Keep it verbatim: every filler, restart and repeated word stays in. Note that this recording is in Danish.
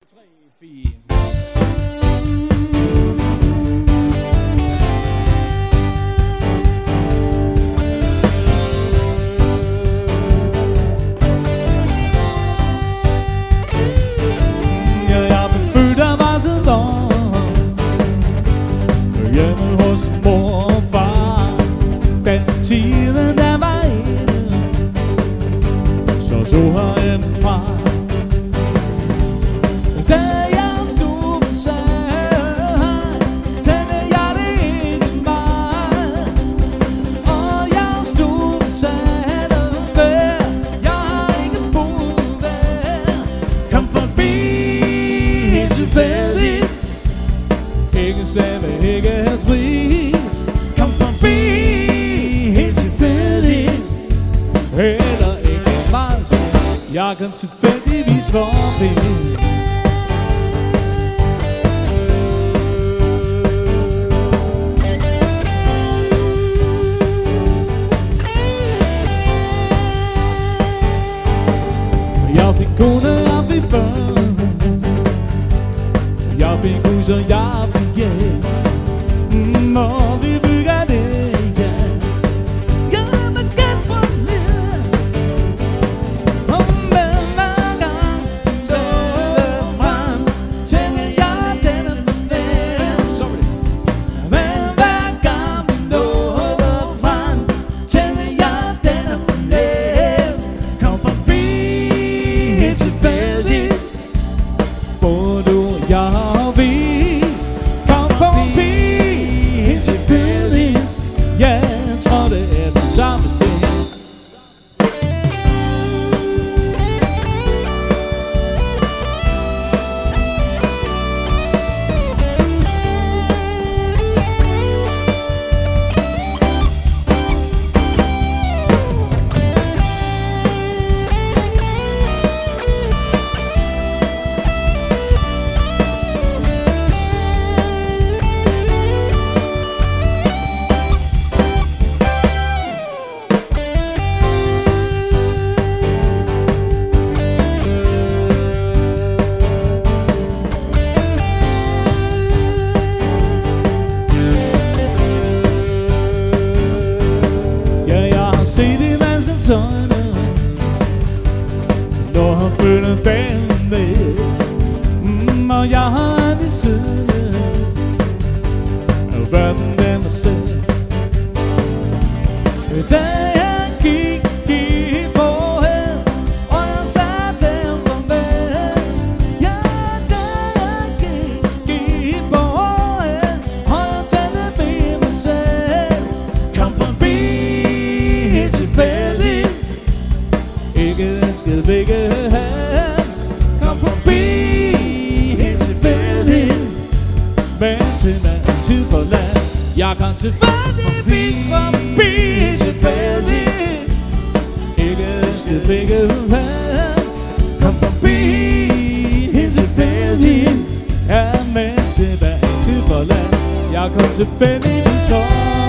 tre, fire. Jeg blev født og var så barn hjemme hos mor og far. Den tiden der var inde, så tog han en fra. Da jeg stod og sagde hej, tænkte jeg det ikke mig. Og jeg stod og sagde det vær, jeg har ikke boet der. Kom forbi helt tilfældigt, ikke slave, ikke fri. Kom forbi helt tilfældigt, heller ikke meget sent. Jeg kan tilfældigvis forbi. Jeg fik kone, jeg fik børn, jeg fik hus og jeg fik hjem. Mm, og vi bygger det, ja. Jeg vil gerne få mere. Og med hver gang så frem, tænker jeg den er for nær. Men hver gang vi nåede frem, tænker jeg den er for nær. Kom forbi helt tilfældigt, både du og jeg og vi. Kom forbi helt tilfældigt, ja, jeg tror det er det samme sted. Se de menneskers øjne, når han føler dagen med. Mm, og jeg har aldrig synes, at verden den er selv. Da jeg gik, gik på hen, og jeg sagde dem farvel. Ja, da jeg gik, gik på hen, og jeg tændte ved mig selv. Kom forbi helt tilfældigt, ikke ønsket begge hen. Kom forbi helt tilfældigt, men til mand tid for land. Jeg kom tilfældigvis forbi helt tilfældigt, ikke ønsket begge hen. Kom forbi helt tilfældigt, ja, men til mand tid for land. Jeg kom tilfældigvis forbi.